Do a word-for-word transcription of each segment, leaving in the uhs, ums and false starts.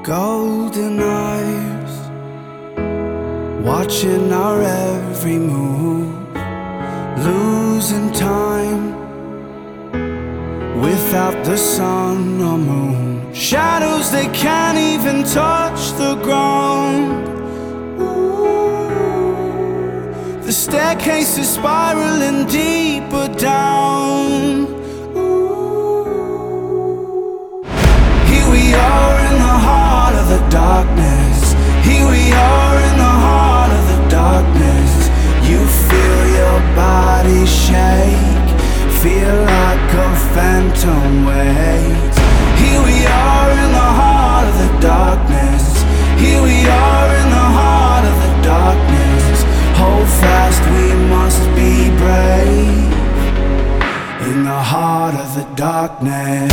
golden eyes, watching our every move, losing time without the sun or moon. Shadows, they can't even touch the ground. Ooh, the staircase is spiraling deeper down. Here we are in the heart of the darkness. Here we are in the heart of the darkness. You feel your body shake, feel like a phantom waits. Here we are in the heart of the darkness. Here we are in the heart of the darkness. Hold fast, we must be brave. In the heart of the darkness.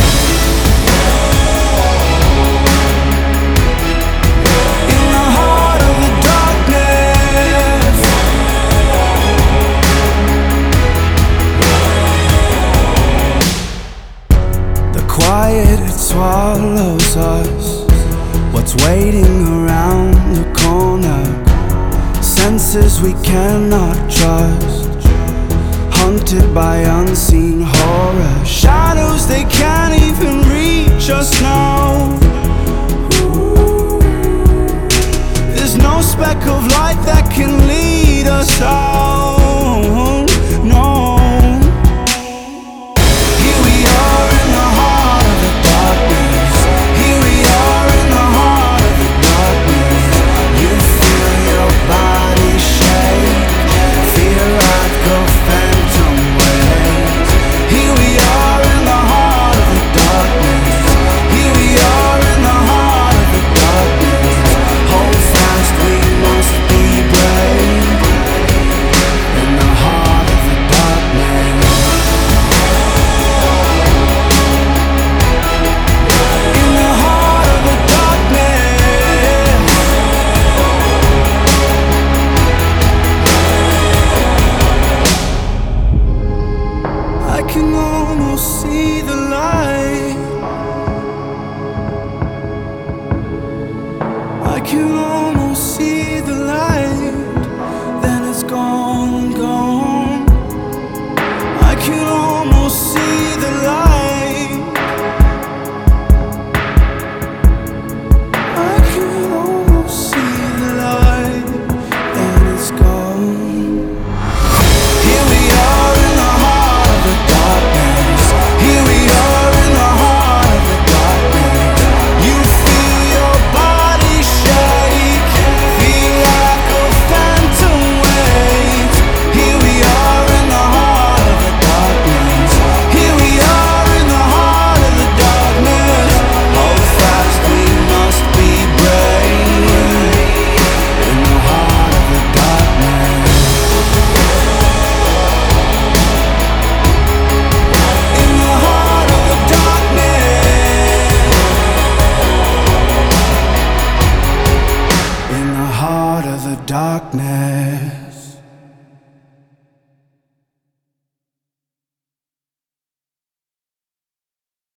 Quiet, it swallows us. What's waiting around the corner? Senses we cannot trust, haunted by unseen horror. Shadows, they can't even reach us now. Ooh, there's no speck of light that can lead us out. No. I can almost see the light. I can almost see the light. Then it's gone, gone. I can almost see the light. I can almost see the light. Then it's gone. Here we are in the heart of the darkness. Here we are in the heart of the darkness. You feel your body shake, feel like a phantom waits. Here we are in the heart of the darkness. Here we are in the heart of the darkness. Hold fast, we must be brave. In the heart of the darkness. Darkness.